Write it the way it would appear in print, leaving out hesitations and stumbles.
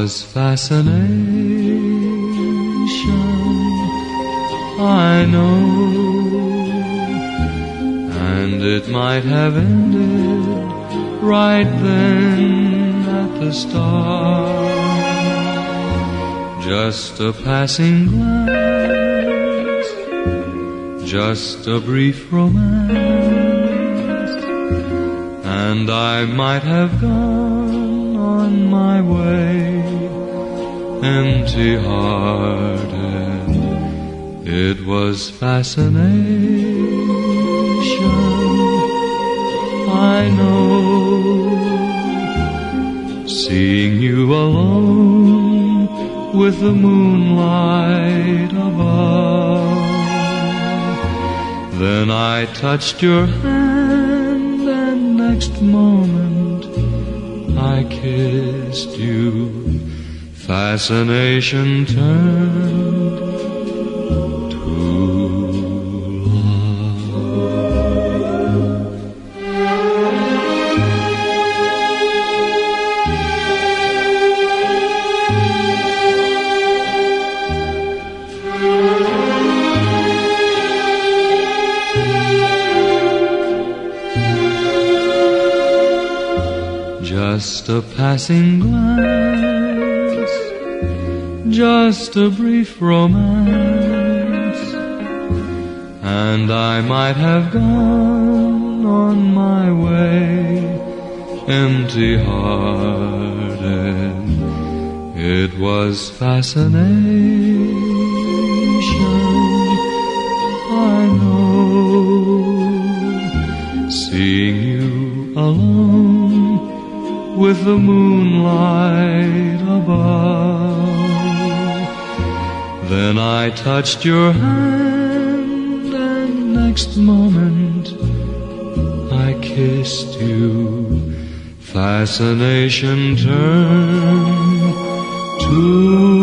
was fascination, I know, and it might have ended right then at the start. Just a passing glance, just a brief romance, and I might have gone on my way, empty-hearted. It was fascination, I know, seeing you alone with the moonlight above. Then I touched your hand, and next moment I kissed you. Fascination turned to love. Just a passing glance, just a brief romance, and I might have gone on my way, empty-hearted. It was fascination, I know, seeing you alone with the moonlight above. Then I touched your hand, and next moment I kissed you. Fascination turned to